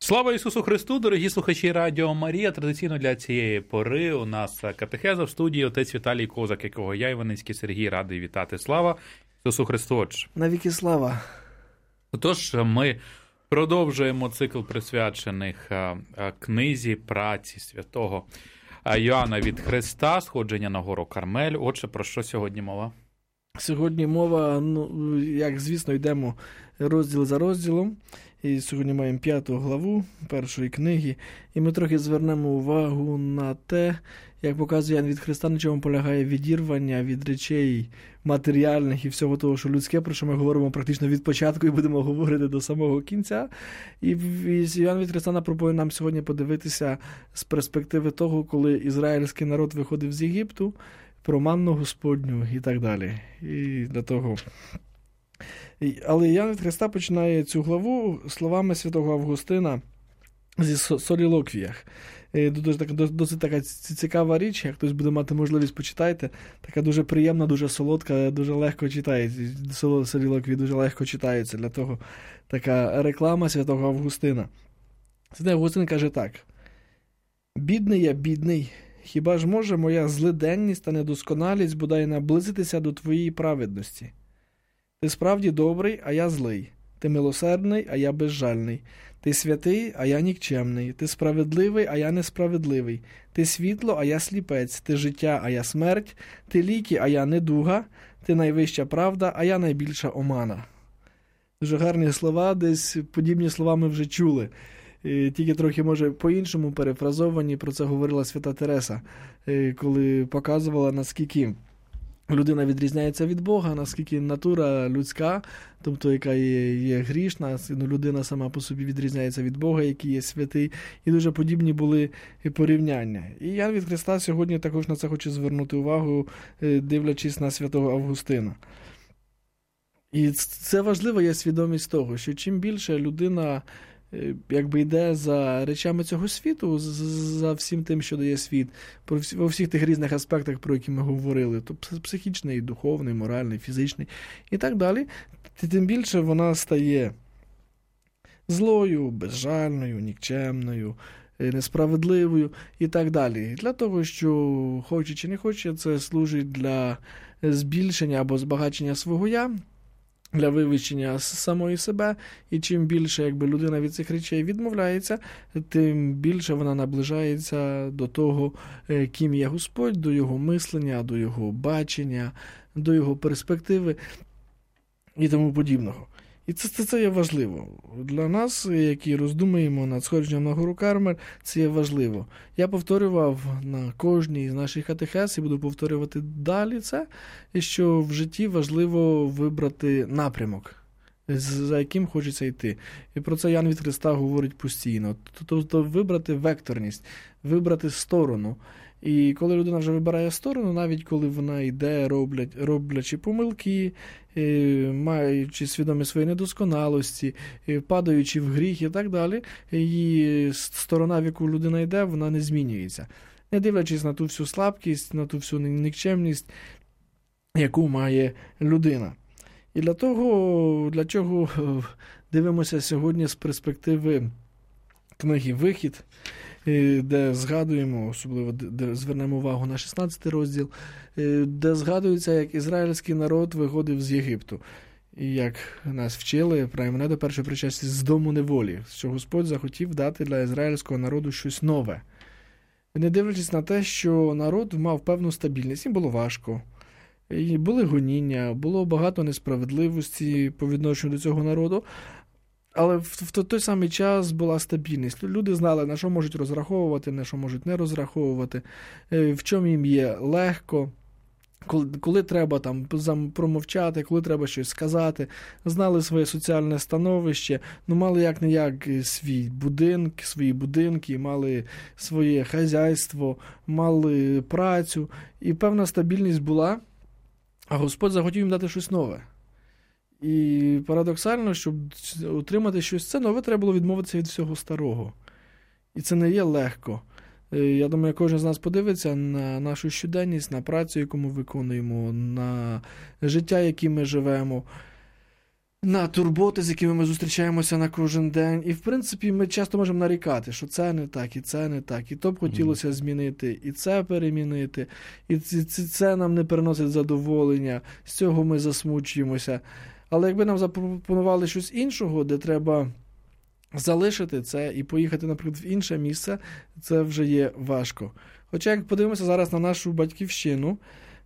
Слава Ісусу Христу, дорогі слухачі Радіо Марія. Традиційно для цієї пори у нас катехеза в студії, отець Віталій Козак, якого я, Іваницький Сергій, радий вітати. Слава Ісусу Христу, Отче. Навіки слава. Отож, ми продовжуємо цикл присвячених книзі праці святого Йоанна від Христа, сходження на гору Кармель. Отже, про що сьогодні мова? Сьогодні мова, як звісно, йдемо розділ за розділом. І сьогодні маємо 5 главу першої книги. І ми трохи звернемо увагу на те, як показує Йоанн від Христа, на чому полягає відірвання від речей матеріальних і всього того, що людське, про що ми говоримо практично від початку і будемо говорити до самого кінця. І Йоанн від Христа пропонує нам сьогодні подивитися з перспективи того, коли ізраїльський народ виходив з Єгипту, про манну Господню і так далі. І для того... Але Йоанн від Христа починає цю главу словами святого Августина зі солілоквіях. Досить така цікава річ, як хтось буде мати можливість, почитайте. Така дуже приємна, дуже солодка, дуже легко читається. Солілоквії дуже легко читаються. Для того така реклама святого Августина. Святий Августин каже так. «Бідний я, бідний, хіба ж може моя злиденність та недосконалість бодай наблизитися до твоєї праведності? Ти справді добрий, а я злий. Ти милосердний, а я безжальний. Ти святий, а я нікчемний. Ти справедливий, а я несправедливий. Ти світло, а я сліпець. Ти життя, а я смерть. Ти ліки, а я недуга. Ти найвища правда, а я найбільша омана». Дуже гарні слова, десь подібні слова ми вже чули. Тільки трохи, може, по-іншому перефразовані, про це говорила свята Тереса, коли показувала, наскільки людина відрізняється від Бога, наскільки натура людська, тобто яка є грішна, людина сама по собі відрізняється від Бога, який є святий, і дуже подібні були порівняння. І Йоанн від Христа сьогодні також на це хоче звернути увагу, дивлячись на святого Августина. І це важлива є свідомість того, що чим більше людина якби йде за речами цього світу, за всім тим, що дає світ, у всіх тих різних аспектах, про які ми говорили, то психічний, духовний, моральний, фізичний і так далі, тим більше вона стає злою, безжальною, нікчемною, несправедливою і так далі. Для того, що хоче чи не хоче, це служить для збільшення або збагачення свого «я», для вивищення самої себе, і чим більше якби людина від цих речей відмовляється, тим більше вона наближається до того, ким є Господь, до його мислення, до його бачення, до його перспективи і тому подібного. І це є важливо. Для нас, які роздумуємо над сходженням на гору Кармель, це є важливо. Я повторював на кожній з наших катехез і буду повторювати далі це, що в житті важливо вибрати напрямок, за яким хочеться йти. І про це Йоанн від Христа говорить постійно. Тобто вибрати векторність, вибрати сторону. І коли людина вже вибирає сторону, навіть коли вона йде, роблячи помилки, маючи свідомі свої недосконалості, падаючи в гріх і так далі, її сторона, в яку людина йде, вона не змінюється. Не дивлячись на ту всю слабкість, на ту всю нікчемність, яку має людина. І для чого дивимося сьогодні з перспективи книги «Вихід», де згадуємо, особливо де звернемо увагу на 16 розділ, де згадується, як ізраїльський народ виходив з Єгипту. І як нас вчили, мене до першої причасті з дому неволі, що Господь захотів дати для ізраїльського народу щось нове. Не дивлячись на те, що народ мав певну стабільність, їм було важко. І були гоніння, було багато несправедливості по відношенню до цього народу. Але в той самий час була стабільність. Люди знали, на що можуть розраховувати, на що можуть не розраховувати, в чому їм є легко, коли треба там промовчати, коли треба щось сказати. Знали своє соціальне становище, мали як-не-як свої будинки, мали своє хазяйство, мали працю. І певна стабільність була, а Господь захотів їм дати щось нове. І парадоксально, щоб отримати щось це нове, треба було відмовитися від всього старого. І це не є легко. Я думаю, кожен з нас подивиться на нашу щоденність, на працю, яку ми виконуємо, на життя, яким ми живемо. на турботи, з якими ми зустрічаємося на кожен день. І, в принципі, ми часто можемо нарікати, що це не так, і це не так, і то б хотілося змінити, і це перемінити, і це нам не приносить задоволення, з цього ми засмучуємося. Але якби нам запропонували щось іншого, де треба залишити це і поїхати, наприклад, в інше місце, це вже є важко. Хоча, як подивимося зараз на нашу батьківщину,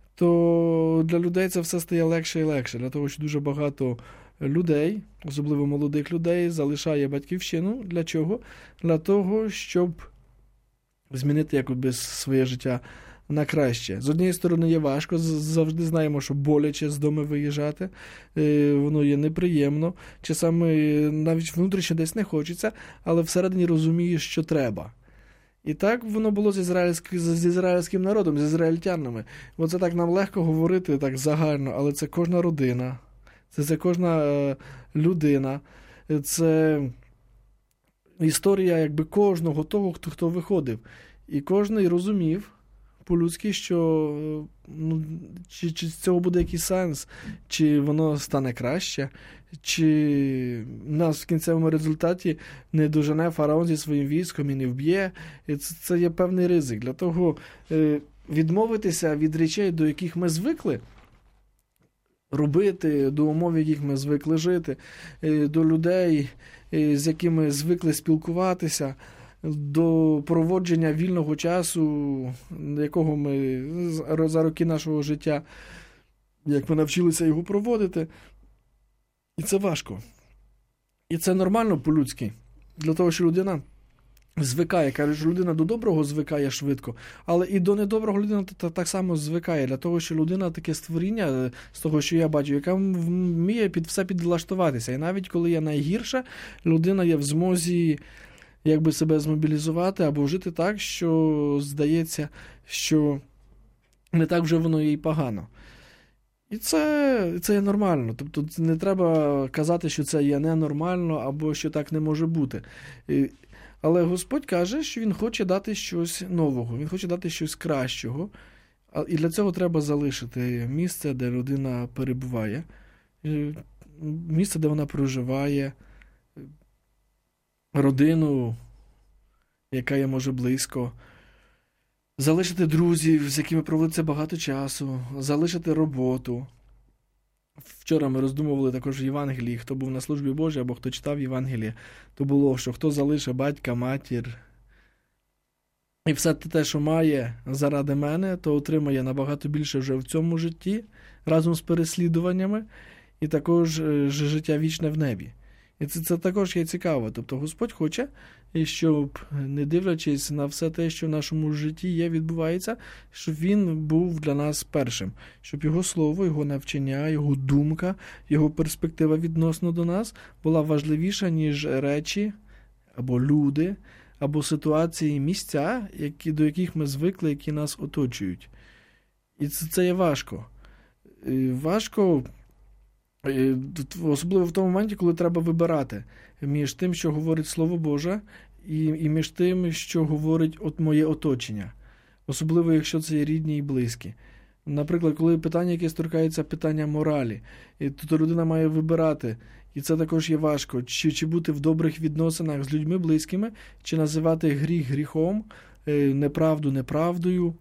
то для людей це все стає легше і легше, для того, що дуже багато людей, особливо молодих людей, залишає батьківщину. Для чого? Для того, щоб змінити якби своє життя на краще. З однієї сторони є важко, завжди знаємо, що боляче з дому виїжджати, воно є неприємно, часами навіть внутрішньо десь не хочеться, але всередині розумієш, що треба. І так воно було з ізраїльським народом, з ізраїльтянами. Оце так нам легко говорити, так загально, але це кожна родина, це кожна людина, це історія якби кожного того, хто виходив. І кожний розумів по-людськи, що чи з цього буде якийсь сенс, чи воно стане краще, чи нас в кінцевому результаті не дожене фараон зі своїм військом і не вб'є. І це є певний ризик. Для того відмовитися від речей, до яких ми звикли робити, до умов, в яких ми звикли жити, до людей, з якими звикли спілкуватися, до проводження вільного часу, якого ми за роки нашого життя, як ми навчилися його проводити. І це важко. І це нормально по-людськи. Для того, що людина звикає. Каже, що людина до доброго звикає швидко, але і до недоброго людина так само звикає. Для того, що людина таке створіння, з того, що я бачу, яка вміє все підлаштуватися. І навіть коли є найгірше, людина є в змозі якби себе змобілізувати або жити так, що здається, що не так вже воно є й погано. І це є нормально. Тобто не треба казати, що це є ненормально або що так не може бути. Але Господь каже, що Він хоче дати щось нового, Він хоче дати щось кращого. І для цього треба залишити місце, де людина перебуває, місце, де вона проживає, родину, яка є, може, близько, залишити друзів, з якими проводиться багато часу, залишити роботу. Вчора ми роздумували також в Євангелії, хто був на службі Божій або хто читав Євангеліє, то було, що хто залишить батька, матір і все те, що має заради мене, то отримає набагато більше вже в цьому житті, разом з переслідуваннями, і також життя вічне в небі. І це також є цікаво. Тобто Господь хоче, щоб, не дивлячись на все те, що в нашому житті є, відбувається, щоб Він був для нас першим. Щоб Його слово, Його навчання, Його думка, Його перспектива відносно до нас була важливіша, ніж речі, або люди, або ситуації, місця, до яких ми звикли, які нас оточують. І це є важко. Важко, особливо в тому моменті, коли треба вибирати між тим, що говорить Слово Боже, і між тим, що говорить моє оточення. Особливо, якщо це є рідні і близькі. Наприклад, коли питання, яке торкається питання моралі, то людина має вибирати, і це також є важко, чи бути в добрих відносинах з людьми близькими, чи називати гріх гріхом, неправду неправдою,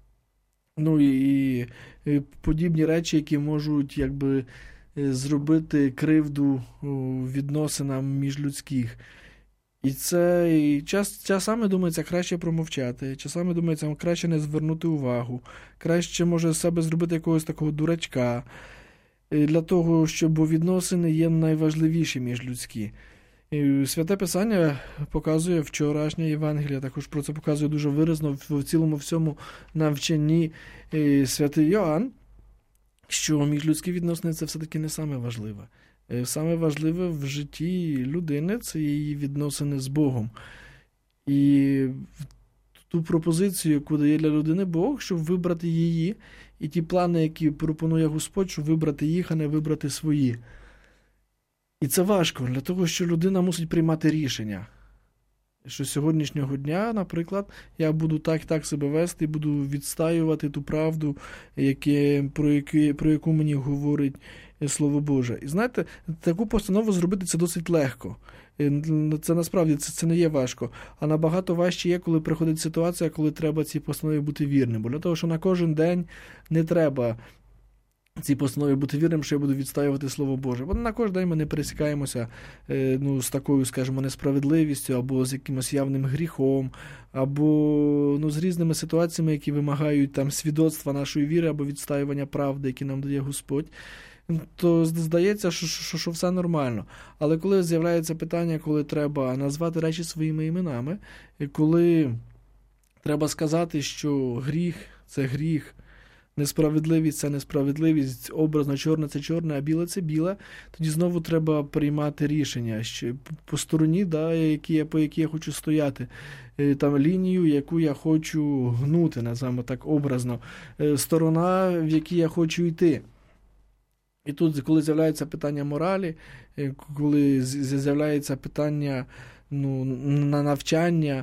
і подібні речі, які можуть якби зробити кривду відносинам міжлюдських. І це часами, думається, краще промовчати, часами, думається, краще не звернути увагу, краще, може, з себе зробити якогось такого дурачка, для того, щоб відносини є найважливіші міжлюдські. І Святе Писання показує, вчорашнє Євангеліє також про це показує дуже виразно в цілому всьому навчанні святий Йоанн, що міжлюдські відносини – це все-таки не саме важливе. Саме важливе в житті людини – це її відносини з Богом. І ту пропозицію, яку дає для людини Бог, щоб вибрати її, і ті плани, які пропонує Господь, щоб вибрати їх, а не вибрати свої. І це важко, для того, що людина мусить приймати рішення. Що з сьогоднішнього дня, наприклад, я буду так себе вести, буду відстаювати ту правду, про яку мені говорить Слово Боже. І знаєте, таку постанову зробити це досить легко. Це насправді це не є важко. А набагато важче є, коли приходить ситуація, коли треба цій постанові бути вірним. Бо для того, що на кожен день не треба цій постанові бути вірним, що я буду відстоювати Слово Боже. Бо на кожен день ми не пересікаємося з такою, скажімо, несправедливістю, або з якимось явним гріхом, або з різними ситуаціями, які вимагають там свідоцтва нашої віри, або відстоювання правди, які нам дає Господь. То здається, що все нормально. Але коли з'являється питання, коли треба назвати речі своїми іменами, коли треба сказати, що гріх – це гріх, несправедливість – це несправедливість, образно чорне – це чорне, а біле – це біле, тоді знову треба приймати рішення що по стороні, по якій я хочу стояти, там лінію, яку я хочу гнути, називаємо так образно, сторона, в якій я хочу йти. І тут, коли з'являється питання моралі, коли з'являється питання на навчання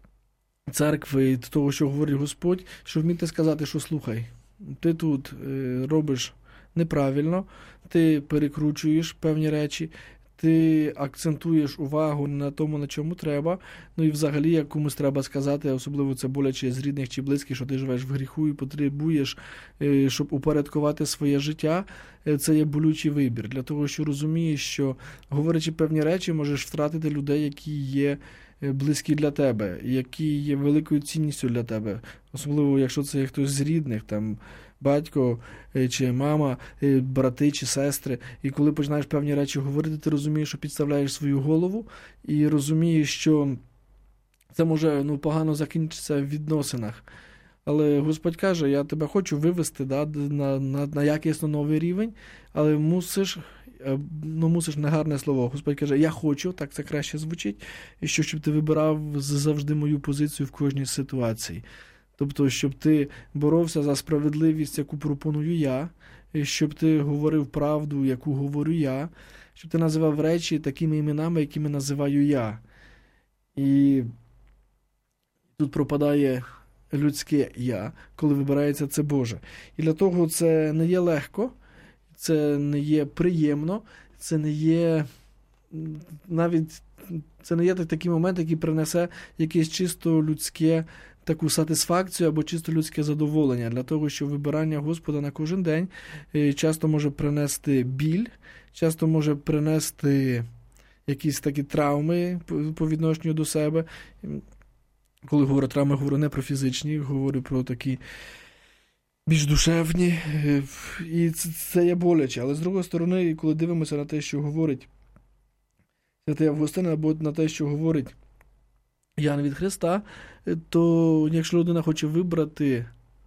церкви, того, що говорить Господь, що вміти сказати, що слухай, ти тут робиш неправильно, ти перекручуєш певні речі, ти акцентуєш увагу на тому, на чому треба, і взагалі, як комусь треба сказати, особливо це боляче з рідних чи близьких, що ти живеш в гріху і потребуєш, щоб упорядкувати своє життя, це є болючий вибір. Для того, що розумієш, що, говорячи певні речі, можеш втратити людей, які є близькі для тебе, які є великою цінністю для тебе. Особливо, якщо це є хтось з рідних, там, батько чи мама, брати чи сестри. І коли починаєш певні речі говорити, ти розумієш, що підставляєш свою голову і розумієш, що це може погано закінчитися в відносинах. Але Господь каже, я тебе хочу вивести на якісно новий рівень, але мусиш негарне слово. Господь каже, я хочу, так це краще звучить, і щоб ти вибирав завжди мою позицію в кожній ситуації. Тобто, щоб ти боровся за справедливість, яку пропоную я, щоб ти говорив правду, яку говорю я, щоб ти називав речі такими іменами, якими називаю я. І тут пропадає людське «я», коли вибирається це Боже. І для того це не є легко, це не є приємно, це не є навіть це не є такий момент, який принесе якесь чисто людське таку сатисфакцію або чисто людське задоволення. Для того, що вибирання Господа на кожен день часто може принести біль, часто може принести якісь такі травми по відношенню до себе. Коли говорю травми, говорю не про фізичні, говорю про такі більш душевні. І це є боляче. Але з другої сторони, коли дивимося на те, що говорить Святий Августин, або на те, що говорить Ян від Христа, то якщо людина хоче вибрати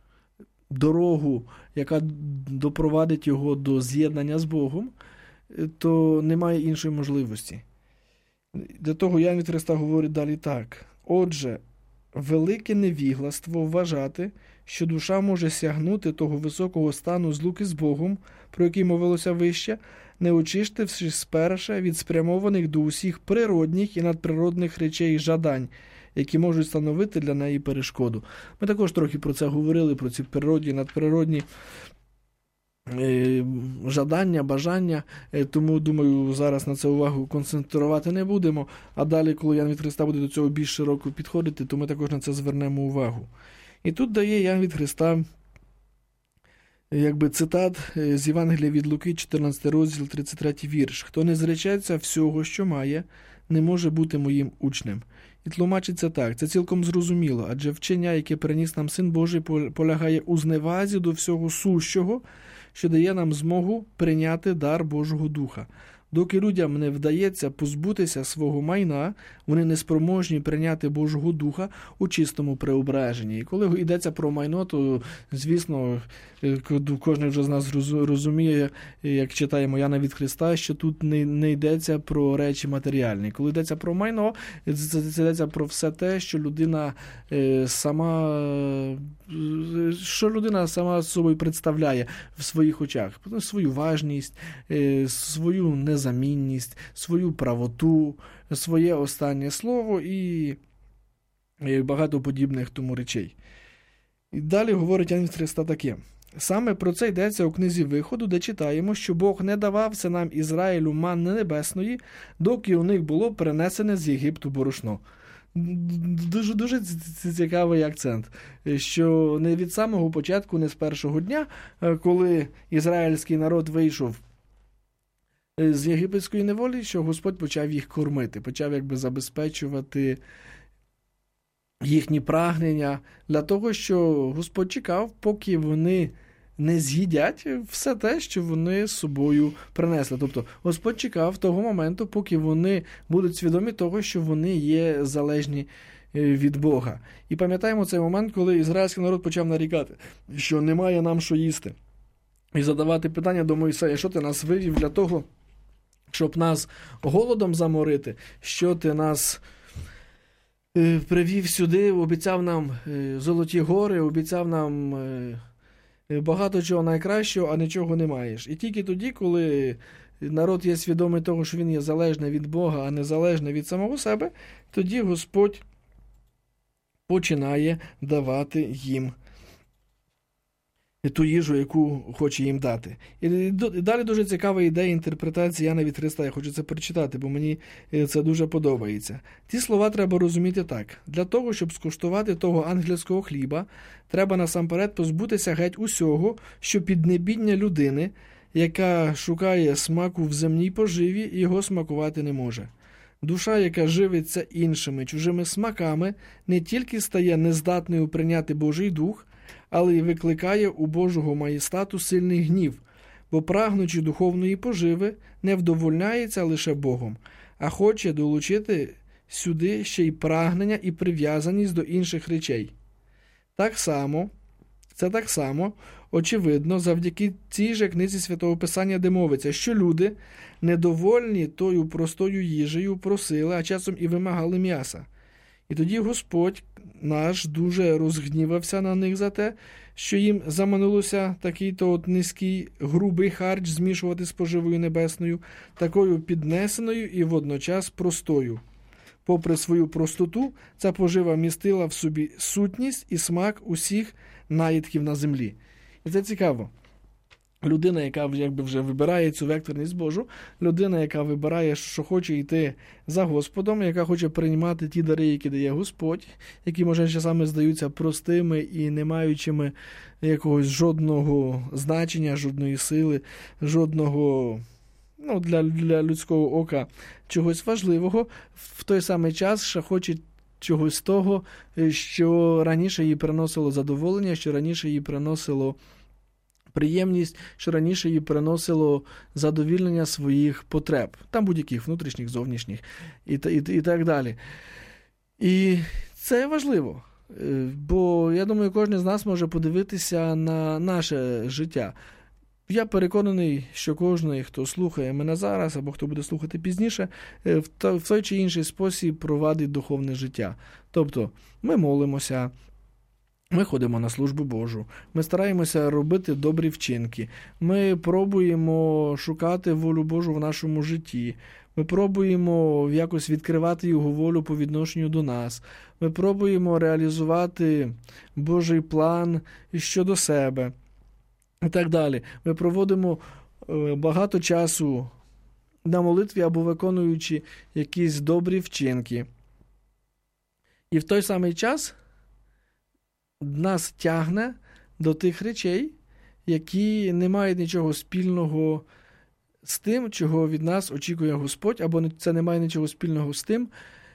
дорогу, яка допровадить його до з'єднання з Богом, то немає іншої можливості. Для того Ян від Христа говорить далі так. Отже, велике невігластво вважати, що душа може сягнути того високого стану злуки з Богом, про який мовилося вище, не очистившись спершу від спрямованих до усіх природних і надприродних речей жадань, які можуть становити для неї перешкоду. Ми також трохи про це говорили, про ці природні, надприродні жадання, бажання, тому, думаю, зараз на це увагу концентрувати не будемо, а далі, коли Ян від Христа буде до цього більш широко підходити, то ми також на це звернемо увагу. І тут дає Ян від Христа цитат з Євангелія від Луки, 14 розділ, 33 вірш. «Хто не зречеться всього, що має, не може бути моїм учнем». І тлумачиться так, це цілком зрозуміло, адже вчення, яке приніс нам Син Божий, полягає у зневазі до всього сущого, що дає нам змогу прийняти дар Божого Духа. Доки людям не вдається позбутися свого майна, вони не спроможні прийняти Божого Духа у чистому преображенні. І коли йдеться про майно, то, звісно, кожен вже з нас розуміє, як читаємо Яна від Христа, що тут не йдеться про речі матеріальні. Коли йдеться про майно, це йдеться про все те, що людина сама собою представляє в своїх очах. Свою важність, свою незамінність, свою правоту, своє останнє слово і багато подібних тому речей. І далі говорить ангел Христа таке. Саме про це йдеться у книзі Виходу, де читаємо, що Бог не давав синам Ізраїлю манни небесної, доки у них було перенесене з Єгипту борошно. Дуже цікавий акцент, що не від самого початку, не з першого дня, коли ізраїльський народ вийшов з єгипетської неволі, що Господь почав їх кормити, почав забезпечувати їхні прагнення для того, що Господь чекав, поки вони не з'їдять все те, що вони з собою принесли. Тобто Господь чекав того моменту, поки вони будуть свідомі того, що вони є залежні від Бога. І пам'ятаємо цей момент, коли ізраїльський народ почав нарікати, що немає нам що їсти. І задавати питання до Мойсея, що ти нас вивів для того, щоб нас голодом заморити, що ти нас привів сюди, обіцяв нам золоті гори, обіцяв нам багато чого найкращого, а нічого не маєш. І тільки тоді, коли народ є свідомий того, що він є залежний від Бога, а не залежний від самого себе, тоді Господь починає давати їм ту їжу, яку хоче їм дати. І далі дуже цікава ідея інтерпретації Іоанна від Христа. Я хочу це прочитати, бо мені це дуже подобається. Ті слова треба розуміти так. Для того, щоб скуштувати того ангельського хліба, треба насамперед позбутися геть усього, що піднебіння людини, яка шукає смаку в земній поживі, і його смакувати не може. Душа, яка живиться іншими чужими смаками, не тільки стає нездатною прийняти Божий дух, але й викликає у Божого маєстату сильний гнів, бо прагнучи духовної поживи, не вдовольняється лише Богом, а хоче долучити сюди ще й прагнення і прив'язаність до інших речей. Це так само, очевидно, завдяки цій же книзі Святого Писання, де мовиться, що люди, недовольні тою простою їжею, просили, а часом і вимагали м'яса. І тоді Господь наш дуже розгнівався на них за те, що їм заманулося такий-то низький, грубий харч змішувати з поживою небесною, такою піднесеною і водночас простою. Попри свою простоту, ця пожива містила в собі сутність і смак усіх наїдків на землі. І це цікаво. Людина, яка вже вибирає цю векторність Божу, людина, яка вибирає, що хоче йти за Господом, яка хоче приймати ті дари, які дає Господь, які, може, часами здаються простими і не маючими якогось жодного значення, жодної сили, жодного, для людського ока чогось важливого, в той самий час ще хоче чогось того, що раніше їй приносило задоволення, що раніше їй приносило приємність, що раніше їй приносило задовільнення своїх потреб, там будь-яких внутрішніх, зовнішніх і так далі. І це важливо, бо я думаю, кожен з нас може подивитися на наше життя. Я переконаний, що кожен, хто слухає мене зараз, або хто буде слухати пізніше, в той чи інший спосіб провадить духовне життя. Тобто, ми молимося, ми ходимо на службу Божу, ми стараємося робити добрі вчинки, ми пробуємо шукати волю Божу в нашому житті, ми пробуємо якось відкривати Його волю по відношенню до нас, ми пробуємо реалізувати Божий план щодо себе і так далі. Ми проводимо багато часу на молитві або виконуючи якісь добрі вчинки. І в той самий час нас тягне до тих речей, які не мають нічого спільного з тим, чого від нас очікує Господь, або це не має нічого спільного з тим,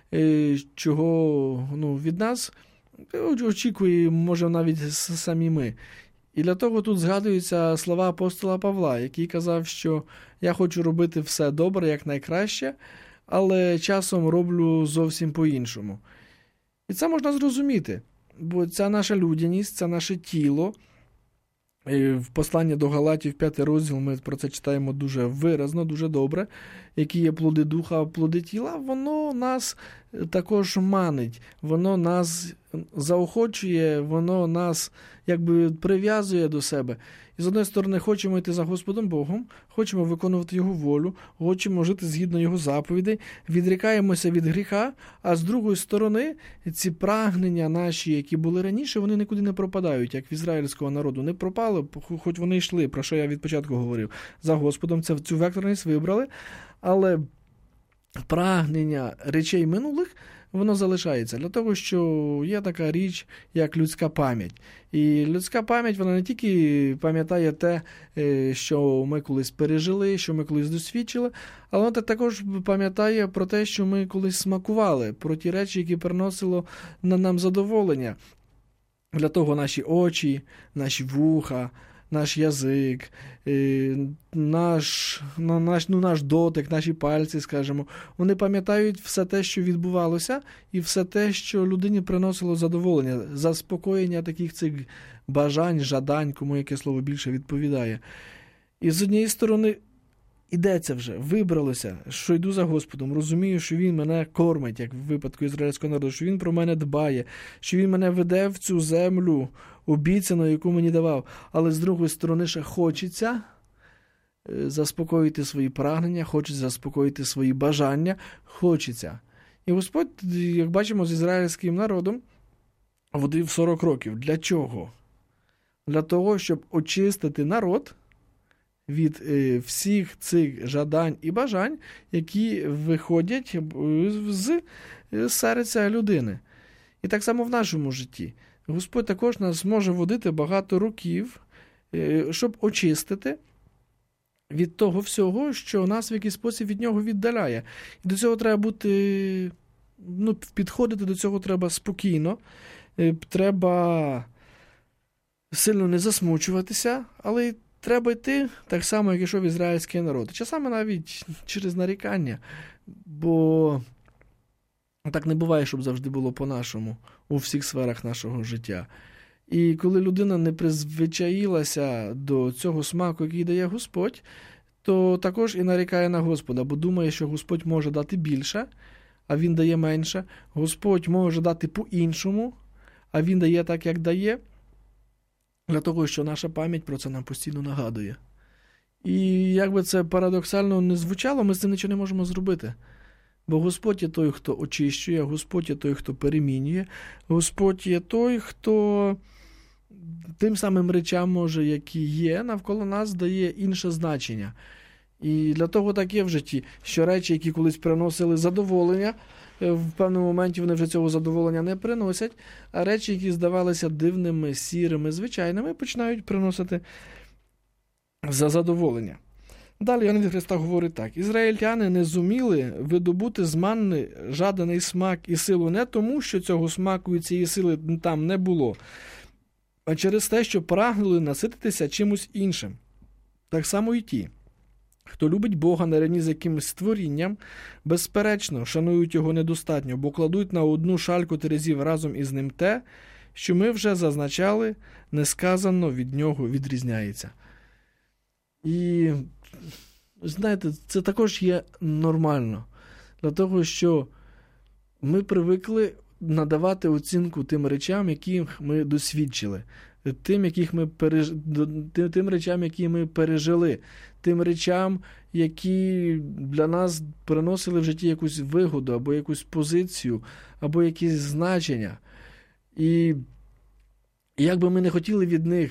чого від нас очікує, може, навіть самі ми. І для того тут згадуються слова апостола Павла, який казав, що я хочу робити все добре, як найкраще, але часом роблю зовсім по-іншому. І це можна зрозуміти. Бо ця наша людяність, це наше тіло, в посланні до Галатів, 5 розділ, ми про це читаємо дуже виразно, дуже добре, які є плоди духа, плоди тіла, воно нас також манить, воно нас заохочує, воно нас якби прив'язує до себе. І з однієї сторони хочемо йти за Господом Богом, хочемо виконувати Його волю, хочемо жити згідно Його заповідей, відрікаємося від гріха, а з другої сторони ці прагнення наші, які були раніше, вони нікуди не пропадають, як в ізраїльського народу. Не пропали, хоч вони йшли, про що я від початку говорив, за Господом, цю векторність вибрали, але прагнення речей минулих, воно залишається. Для того, що є така річ, як людська пам'ять. І людська пам'ять, вона не тільки пам'ятає те, що ми колись пережили, що ми колись досвідчили, але вона також пам'ятає про те, що ми колись смакували, про ті речі, які приносило на нам задоволення. Для того наші очі, наші вуха, наш язик, наш дотик, наші пальці, скажімо, вони пам'ятають все те, що відбувалося, і все те, що людині приносило задоволення, заспокоєння таких цих бажань, жадань, кому яке слово більше відповідає. І з однієї сторони ідеться вже, вибралося, що йду за Господом, розумію, що Він мене кормить, як в випадку ізраїльського народу, що Він про мене дбає, що Він мене веде в цю землю обіцяну, яку мені давав. Але з другої сторони ще хочеться заспокоїти свої прагнення, хочеться заспокоїти свої бажання, хочеться. І Господь, як бачимо, з ізраїльським народом водив 40 років. Для чого? Для того, щоб очистити народ від всіх цих жадань і бажань, які виходять з серця людини. І так само в нашому житті. Господь також нас може водити багато років, щоб очистити від того всього, що нас в якийсь спосіб від нього віддаляє. І до цього треба бути, підходити до цього треба спокійно, треба сильно не засмучуватися, але треба йти так само, як ішов ізраїльський народ. Часами навіть через нарікання, бо так не буває, щоб завжди було по-нашому у всіх сферах нашого життя. І коли людина не призвичаїлася до цього смаку, який дає Господь, то також і нарікає на Господа, бо думає, що Господь може дати більше, а Він дає менше. Господь може дати по-іншому, а Він дає так, як дає, для того, що наша пам'ять про це нам постійно нагадує. І як би це парадоксально не звучало, ми з цим нічого не можемо зробити. Бо Господь є той, хто очищує, Господь є той, хто перемінює, Господь є той, хто тим самим речам, може, які є, навколо нас дає інше значення. І для того так є в житті, що речі, які колись приносили задоволення, в певному моменті вони вже цього задоволення не приносять, а речі, які здавалися дивними, сірими, звичайними, починають приносити задоволення. Далі Іоанн від Христа говорить так. Ізраїльтяни не зуміли видобути з манни жаданий смак і силу не тому, що цього смаку і цієї сили там не було, а через те, що прагнули насититися чимось іншим. Так само і ті, хто любить Бога нарівні з якимось створінням, безперечно, шанують його недостатньо, бо кладуть на одну шальку терезів разом із ним те, що ми вже зазначали, несказано від нього відрізняється. І, знаєте, це також є нормально. Для того, що ми привикли надавати оцінку тим речам, які ми досвідчили, тим речам, які ми пережили, тим речам, які для нас приносили в житті якусь вигоду, або якусь позицію, або якісь значення. І як би ми не хотіли від них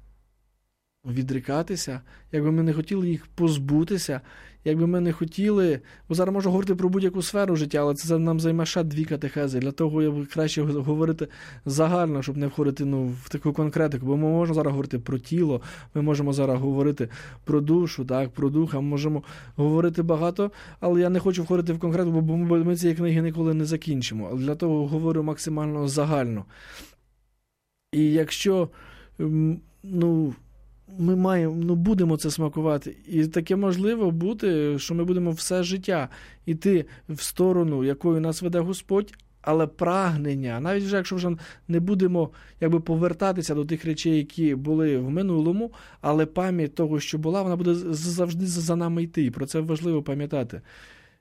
відрікатися, якби ми не хотіли їх позбутися, якби ми не хотіли, бо зараз можу говорити про будь-яку сферу життя, але це нам займе ще 2 катехези, для того я краще говорити загально, щоб не входити в таку конкретику, бо ми можемо зараз говорити про тіло, ми можемо зараз говорити про душу, так, про духа, ми можемо говорити багато, але я не хочу входити в конкретику, бо ми цієї книги ніколи не закінчимо, але для того говорю максимально загально. І якщо, ми будемо це смакувати. І таке можливо бути, що ми будемо все життя йти в сторону, якою нас веде Господь, але прагнення, навіть вже якщо вже не будемо повертатися до тих речей, які були в минулому, але пам'ять того, що була, вона буде завжди за нами йти. І про це важливо пам'ятати.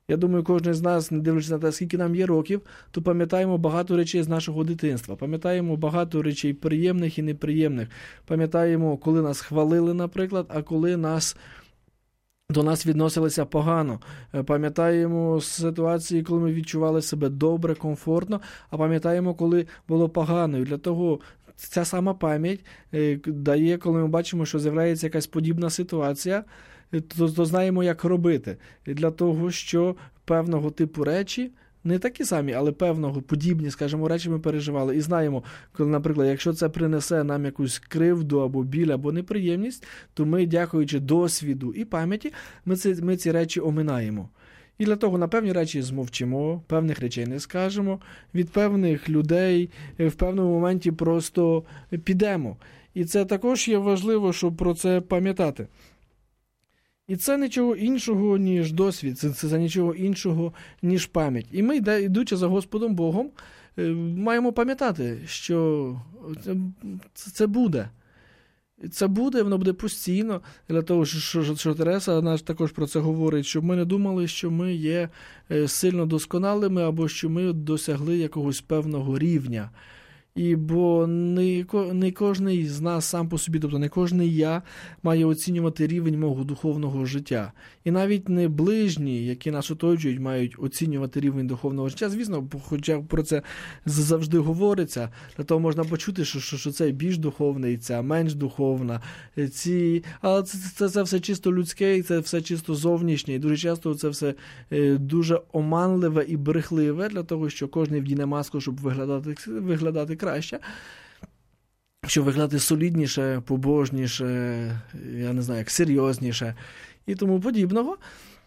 Я думаю, кожен з нас, не дивлячись на те, скільки нам є років, то пам'ятаємо багато речей з нашого дитинства. Пам'ятаємо багато речей приємних і неприємних. Пам'ятаємо, коли нас хвалили, наприклад, а коли до нас відносилися погано. Пам'ятаємо ситуації, коли ми відчували себе добре, комфортно, а пам'ятаємо, коли було погано. І для того ця сама пам'ять дає, коли ми бачимо, що з'являється якась подібна ситуація, то знаємо, як робити. І для того, що певного типу речі, не такі самі, але певного подібні, скажімо, речі ми переживали. І знаємо, коли, наприклад, якщо це принесе нам якусь кривду або біль, або неприємність, то ми, дякуючи досвіду і пам'яті, ми ці речі оминаємо. І для того на певні речі змовчимо, певних речей не скажемо, від певних людей в певному моменті просто підемо. І це також є важливо, щоб про це пам'ятати. І це нічого іншого, ніж досвід, це нічого іншого, ніж пам'ять. І ми, йдучи за Господом Богом, маємо пам'ятати, що це буде. Це буде, воно буде постійно, для того, що Тереса наш також про це говорить, щоб ми не думали, що ми є сильно досконалими, або що ми досягли якогось певного рівня. Бо не кожний з нас сам по собі, тобто не кожний я має оцінювати рівень мого духовного життя. І навіть не ближні, які нас оточують, мають оцінювати рівень духовного життя. Звісно, хоча про це завжди говориться, для того можна почути, що це більш духовний, ця менш духовна. Але це все чисто людське, і це все чисто зовнішнє. І дуже часто це все дуже оманливе і брехливе, для того, що кожен вдіне маску, щоб виглядати краще, щоб виглядати солідніше, побожніше, я не знаю, як серйозніше і тому подібного.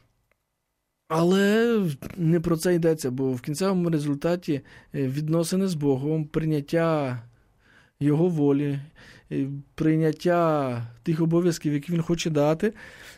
Але не про це йдеться, бо в кінцевому результаті відносини з Богом, прийняття Його волі, прийняття тих обов'язків, які Він хоче дати,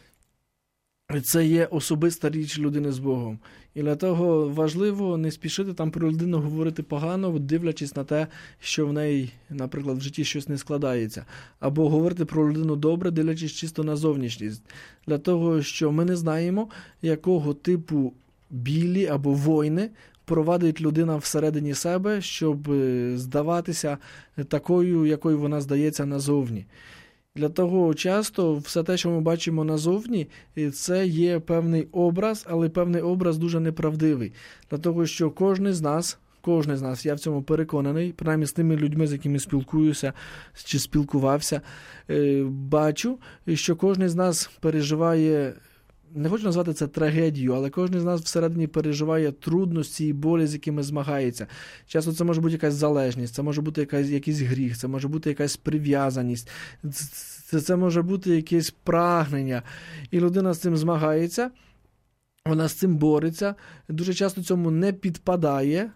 це є особиста річ людини з Богом. І для того важливо не спішити там про людину говорити погано, дивлячись на те, що в неї, наприклад, в житті щось не складається. Або говорити про людину добре, дивлячись чисто на зовнішність. Для того, що ми не знаємо, якого типу білі або війни провадить людина всередині себе, щоб здаватися такою, якою вона здається назовні. Для того часто все те, що ми бачимо назовні, це є певний образ, але певний образ дуже неправдивий. Для того, що кожен з нас, я в цьому переконаний, принаймні з тими людьми, з якими спілкуюся чи спілкувався, бачу, що кожен з нас переживає, не хочу назвати це трагедією, але кожен з нас всередині переживає трудності і болі, з якими змагається. Часто це може бути якась залежність, це може бути якийсь гріх, це може бути якась прив'язаність, це може бути якесь прагнення. І людина з цим змагається, вона з цим бореться, дуже часто цьому не підпадає,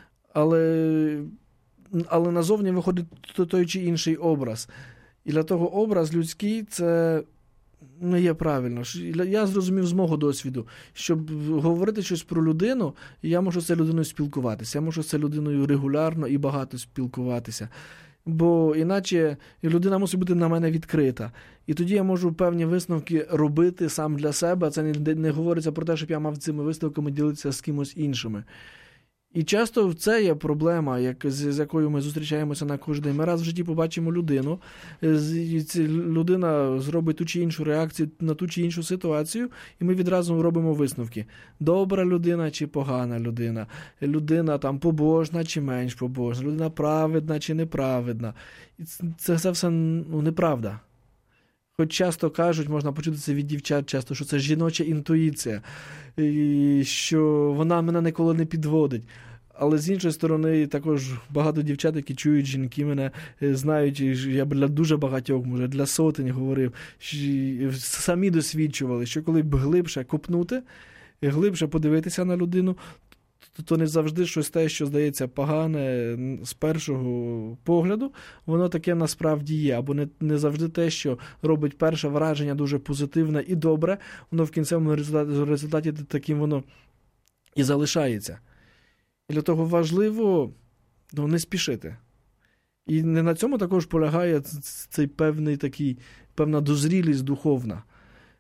але назовні виходить той чи інший образ. І для того образ людський – це не є правильно. Я зрозумів з мого досвіду, щоб говорити щось про людину, я можу з цією людиною спілкуватися. Я можу з цією людиною регулярно і багато спілкуватися. Бо іначе людина мусить бути на мене відкрита. І тоді я можу певні висновки робити сам для себе. Це не говориться про те, щоб я мав цими висновками ділитися з кимось іншими. І часто це є проблема, з якою ми зустрічаємося на кожен день. Ми раз в житті побачимо людину, і людина зробить ту чи іншу реакцію на ту чи іншу ситуацію, і ми відразу робимо висновки. Добра людина чи погана людина? Людина там побожна чи менш побожна? Людина праведна чи неправедна? І це все неправда. Хоч часто кажуть, можна почути це від дівчат часто, що це жіноча інтуїція, і що вона мене ніколи не підводить. Але з іншої сторони, також багато дівчат, які чують жінки, мене знають, я для дуже багатьох, може, для сотень говорив, самі досвідчували, що коли б глибше копнути, глибше подивитися на людину, то не завжди щось те, що здається погане з першого погляду, воно таке насправді є. Або не завжди те, що робить перше враження дуже позитивне і добре, воно в кінцевому результаті таким воно і залишається. І для того важливо не спішити. І не на цьому також полягає цей певна дозрілість духовна.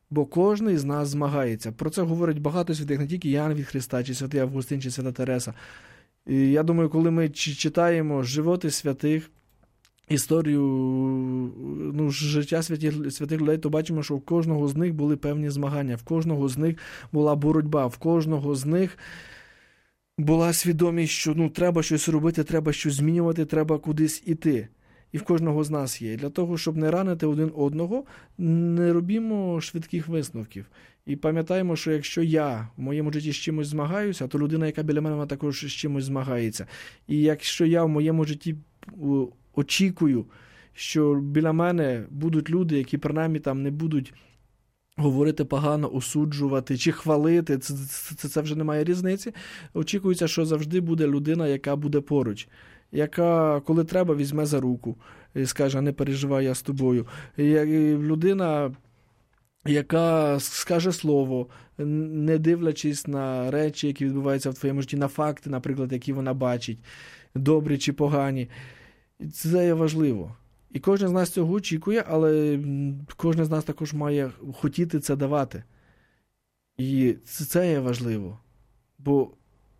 Бо кожен з нас змагається. Про це говорять багато святих, не тільки Іоанн від Христа, чи святий Августин, чи свята Тереса. І я думаю, коли ми читаємо животи святих, історію життя святих людей, то бачимо, що в кожного з них були певні змагання, в кожного з них була боротьба, в кожного з них була свідомість, що треба щось робити, треба щось змінювати, треба кудись іти. І в кожного з нас є. Для того, щоб не ранити один одного, не робімо швидких висновків. І пам'ятаємо, що якщо я в моєму житті з чимось змагаюся, то людина, яка біля мене, вона також з чимось змагається. І якщо я в моєму житті очікую, що біля мене будуть люди, які принаймні там не будуть говорити погано, осуджувати чи хвалити, це вже немає різниці. Очікується, що завжди буде людина, яка буде поруч, яка, коли треба, візьме за руку і скаже: не переживай, я з тобою. Людина, яка скаже слово, не дивлячись на речі, які відбуваються в твоєму житті, на факти, наприклад, які вона бачить, добрі чи погані. Це є важливо. І кожен з нас цього очікує, але кожен з нас також має хотіти це давати. І це є важливо. Бо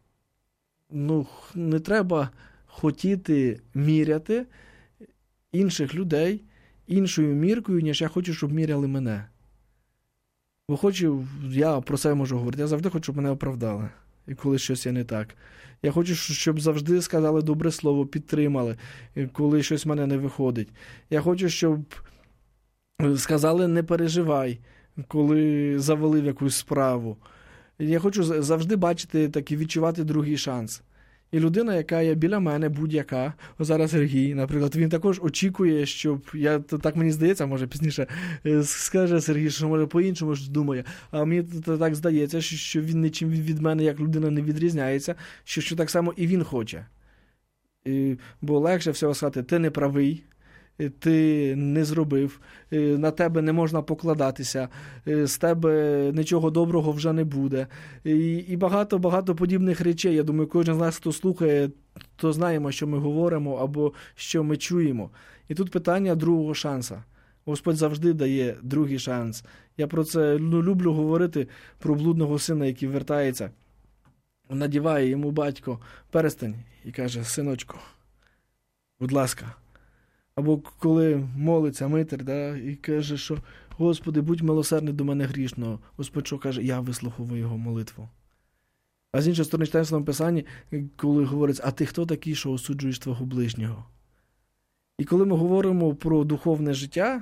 не треба хотіти міряти інших людей іншою міркою, ніж я хочу, щоб міряли мене. Бо я про це можу говорити, я завжди хочу, щоб мене оправдали, і коли щось є не так. Я хочу, щоб завжди сказали добре слово, підтримали, коли щось в мене не виходить. Я хочу, щоб сказали: не переживай, коли завалив якусь справу. Я хочу завжди бачити, так і відчувати другий шанс. І людина, яка є біля мене, будь-яка, зараз Сергій, наприклад, він також очікує, щоб, так мені здається, може пізніше скаже Сергій, що може по-іншому ж думає, а мені так здається, що він нічим від мене як людина не відрізняється, що так само і він хоче. Бо легше всього сказати: ти не правий, ти не зробив, на тебе не можна покладатися, з тебе нічого доброго вже не буде. І багато подібних речей. Я думаю, кожен з нас, хто слухає, то знаємо, що ми говоримо або що ми чуємо. І тут питання другого шансу. Господь завжди дає другий шанс. Я про це люблю говорити, про блудного сина, який вертається. Надіває йому батько перстень і каже: синочку, будь ласка. Або коли молиться Митр, і каже, що: Господи, будь милосердний до мене грішного. Господь що каже? Я вислуховую його молитву. А з іншої сторони, читаємо в Святому Писанні, коли говориться: а ти хто такий, що осуджуєш твого ближнього? І коли ми говоримо про духовне життя,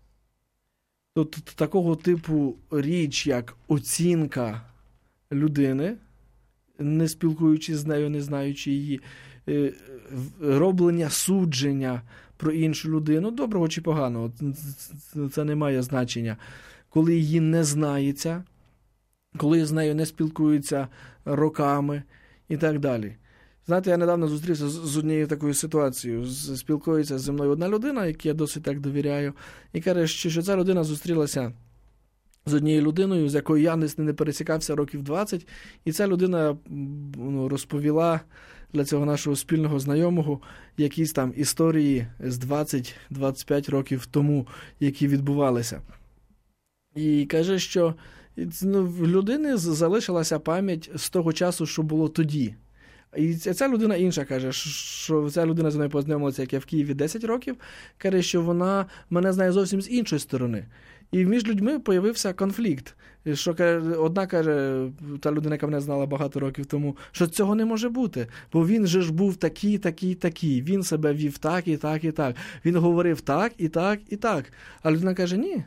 то такого типу річ, як оцінка людини, не спілкуючись з нею, не знаючи її, роблення судження про іншу людину, доброго чи поганого, це не має значення. Коли її не знається, коли з нею не спілкуються роками і так далі. Знаєте, я недавно зустрівся з однією такою ситуацією. Спілкується зі мною одна людина, якій я досить так довіряю, і каже, що ця людина зустрілася з однією людиною, з якою я не пересікався років 20, і ця людина розповіла для цього нашого спільного знайомого якісь там історії з 20-25 років тому, які відбувалися. І каже, що в людини залишилася пам'ять з того часу, що було тоді. І ця людина інша каже, що ця людина з мною познайомилася, як я в Києві 10 років, каже, що вона мене знає зовсім з іншої сторони. І між людьми появився конфлікт. Що одна каже, та людина, яка мене знала багато років тому, що цього не може бути, бо він же ж був такий. Він себе вів так і так і так. Він говорив так і так і так. А людина каже: ні.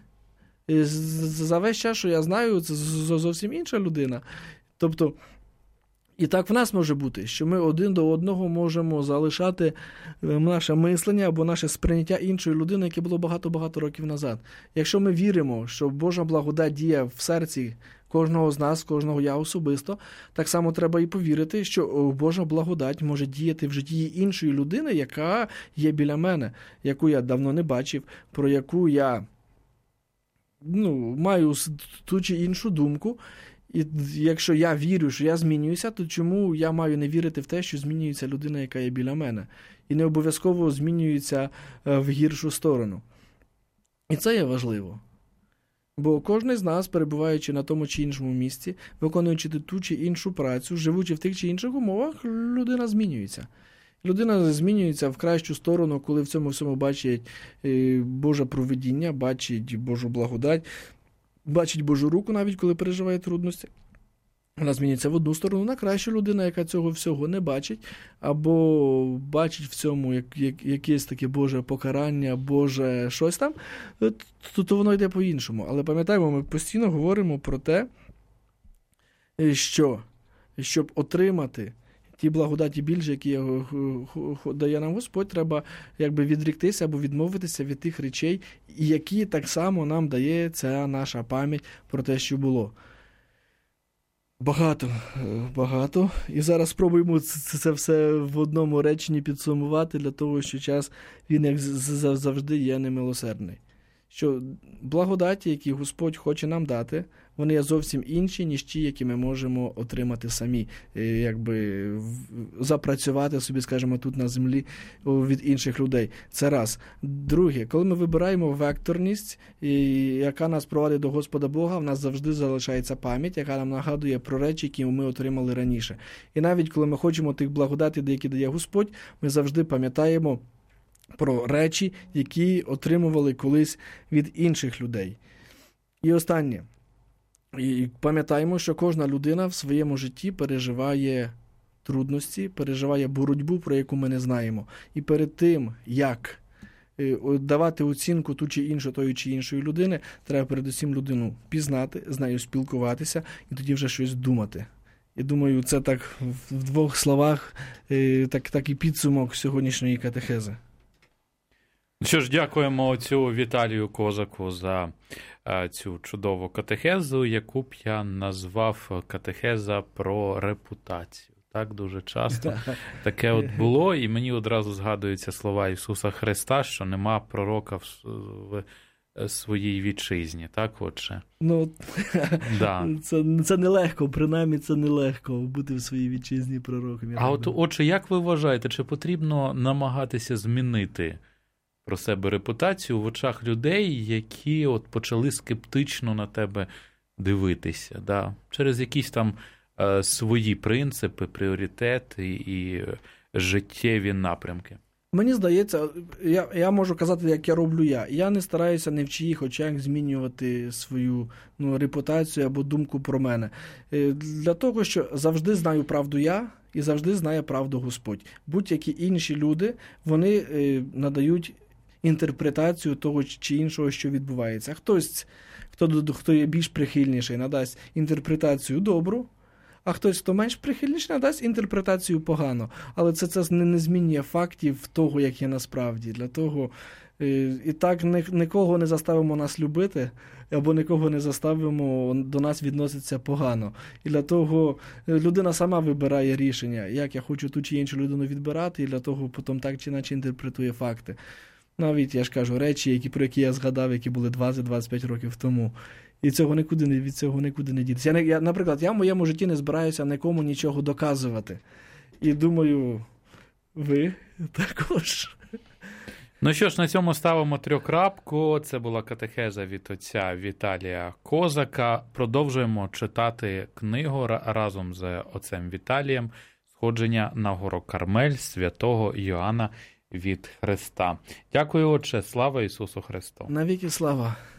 За весь час, що я знаю, це зовсім інша людина. Тобто, і так в нас може бути, що ми один до одного можемо залишати наше мислення або наше сприйняття іншої людини, яке було багато-багато років назад. Якщо ми віримо, що Божа благодать діє в серці кожного з нас, кожного я особисто, так само треба і повірити, що Божа благодать може діяти в житті іншої людини, яка є біля мене, яку я давно не бачив, про яку я маю ту чи іншу думку. І якщо я вірю, що я змінююся, то чому я маю не вірити в те, що змінюється людина, яка є біля мене? І не обов'язково змінюється в гіршу сторону. І це є важливо. Бо кожен з нас, перебуваючи на тому чи іншому місці, виконуючи ту чи іншу працю, живучи в тих чи інших умовах, людина змінюється. Людина змінюється в кращу сторону, коли в цьому всьому бачить Боже провидіння, бачить Божу благодать, бачить Божу руку, навіть коли переживає трудності. Вона змінюється в одну сторону на кращу. Людина, яка цього всього не бачить, або бачить в цьому якесь таке Боже покарання, Боже щось там, то воно йде по-іншому. Але пам'ятаємо, ми постійно говоримо про те, що щоб отримати ті благодаті більше, які дає нам Господь, треба якби відріктися або відмовитися від тих речей, які так само нам дає ця наша пам'ять про те, що було. Багато. І зараз спробуємо це все в одному реченні підсумувати, для того, що час, він, як завжди, є немилосердний. Що благодаті, які Господь хоче нам дати, вони є зовсім інші, ніж ті, які ми можемо отримати самі, якби запрацювати собі, скажімо, тут на землі від інших людей. Це раз. Друге, коли ми вибираємо векторність, яка нас провадить до Господа Бога, в нас завжди залишається пам'ять, яка нам нагадує про речі, які ми отримали раніше. І навіть коли ми хочемо тих благодатей, які дає Господь, ми завжди пам'ятаємо про речі, які отримували колись від інших людей. І останнє. І пам'ятаємо, що кожна людина в своєму житті переживає трудності, переживає боротьбу, про яку ми не знаємо. І перед тим, як давати оцінку тої чи іншої людини, треба передусім людину пізнати, з нею спілкуватися і тоді вже щось думати. І думаю, це так в двох словах, так і підсумок сьогоднішньої катехези. Що ж, дякуємо отцю Віталію Козаку за цю чудову катехезу, яку б я назвав катехеза про репутацію. Так, дуже часто таке от було, і мені одразу згадуються слова Ісуса Христа, що нема пророка в своїй вітчизні, так, отже? Ну, да. Це нелегко, принаймні це нелегко бути в своїй вітчизні пророком. А от, отже, як ви вважаєте, чи потрібно намагатися змінити про себе репутацію в очах людей, які от почали скептично на тебе дивитися, да? Через якісь там свої принципи, пріоритети і життєві напрямки? Мені здається, я можу казати, як я роблю я. Я не стараюся ні в чиїх очах змінювати свою репутацію або думку про мене. Для того, що завжди знаю правду я і завжди знає правду Господь. Будь-які інші люди, вони надають інтерпретацію того чи іншого, що відбувається. Хтось, хто є більш прихильніший, надасть інтерпретацію добру, а хтось, хто менш прихильніший, надасть інтерпретацію погано. Але це не змінює фактів того, як є насправді. Для того і так нікого не заставимо нас любити, або нікого не заставимо до нас відноситися погано. І для того людина сама вибирає рішення, як я хочу ту чи іншу людину відбирати, і для того потім так чи інакше інтерпретує факти. Навіть, я ж кажу, речі, про які я згадав, які були 20-25 років тому. І від цього нікуди не дітися. Наприклад, я в моєму житті не збираюся нікому нічого доказувати. І думаю, ви також. Ну що ж, на цьому ставимо трьохкрапку. Це була катехеза від отця Віталія Козака. Продовжуємо читати книгу разом з отцем Віталієм «Сходження на гору Кармель» святого Йоанна від Христа. Дякую, Отче. Слава Ісусу Христу. Навіки слава.